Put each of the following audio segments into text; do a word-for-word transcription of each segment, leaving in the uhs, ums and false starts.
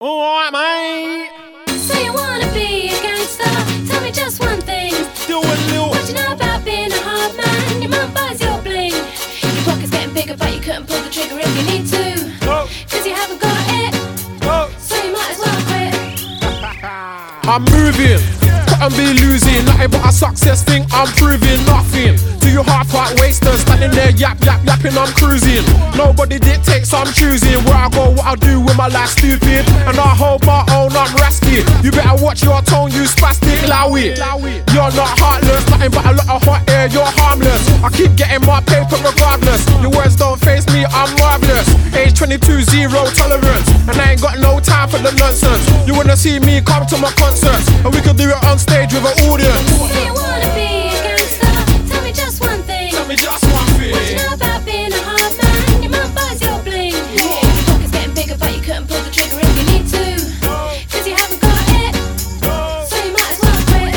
Alright, mate. So you wanna be a gangster? Tell me just one thing. Do a little. What you know about being a hard man? Your mum buys your bling. Your pocket's getting bigger, but you couldn't pull the trigger if you need to. Oh. Cause you haven't got it. Oh. So you might as well quit. I'm moving, couldn't be losing. Nothing but a success thing, I'm proving nothing. To you half-heart wasters, standing there yap, yap, yapping, I'm cruising. Nobody dictates, I'm choosing where I go, what I do with my life, stupid. And I hold my own, I'm rasky. You better watch your tone, you spastic, lowy. You're not heartless, nothing but a lot of hot air, you're harmless. I keep getting my paper regardless. Your words don't face me, I'm marvelous. Age twenty-two, zero tolerance. And I ain't got no time for the nonsense. You wanna see me, come to my concerts, and we can do it on stage with an audience. So you wanna be a gangster? Tell me just one thing. Tell me just one thing. What you know about being a hard man? Your mum buys your bling. Your pocket's getting bigger, but you couldn't pull the trigger if you need to. Cause you haven't got it. So you might as well quit.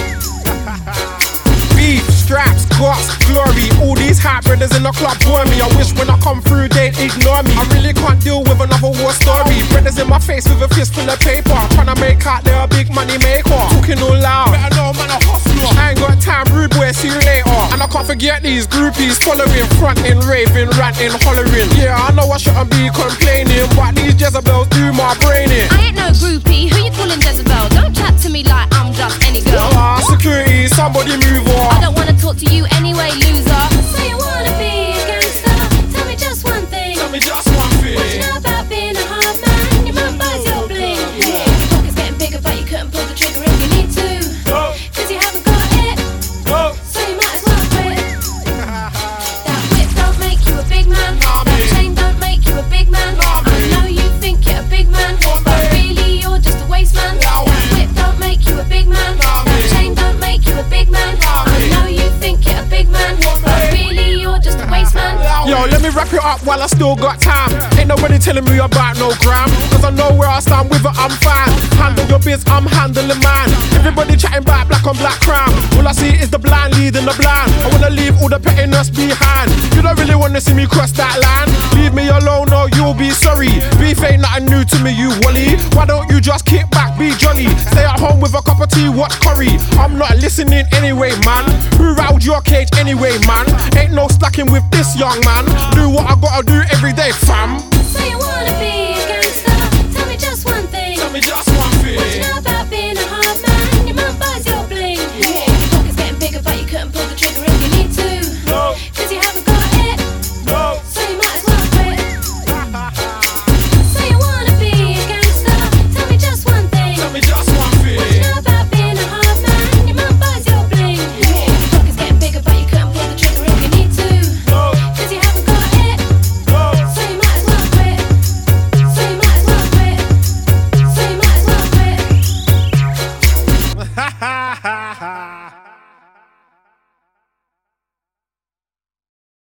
Beef, straps, guts, glory. All these hype brothers in the club bore me. I wish when I come through they'd ignore me. I really can't deal with another war story. Brothers in my face with a fist full of paper, tryna make out they're a big money maker. Talking all loud, better know man a hustler. I ain't got time, rude boy, see you later. And I can't forget these groupies following, fronting, raving, ranting, hollering. Yeah, I know I shouldn't be complaining, but these Jezebels do my brain in. I ain't no groupie, who you calling Jezebel? Don't chat to me like I'm just any girl. Ah, security, somebody move on. I don't wanna talk to you anyway, loser. So you wanna be a gangster? Tell me just one thing. Tell me just one thing. What you know about being a hard man? Your mum buys your bling. Your pocket's getting bigger, but you couldn't pull the trigger if you need to. Cause you haven't got it. So you might as well quit. That whip don't make you a big man. That chain don't make you a big man. I know you think you're a big man, but really you're just a waste man. That whip don't make you a big man. That chain don't make you a big man. I know you think you're a big man, but really you're just a waste man. Yo, let me wrap it up while I still got time. Ain't nobody telling me about no gram, cause I know where I stand with it, I'm fine. Handle your biz, I'm handling mine. Everybody chatting about black on black crime. All I see is the blind leading the blind. I wanna leave all the pettiness behind. You don't really wanna see me cross that line. Leave me alone or you'll be sorry. Beef ain't nothing new to me, you wally. Why don't you just kick back, be jolly? Stay at home with a cup of tea, watch curry. I'm not listening anyway, man. Who rattled your cage anyway, man? Ain't no slacking with this young man. Do what I gotta do every day, fam.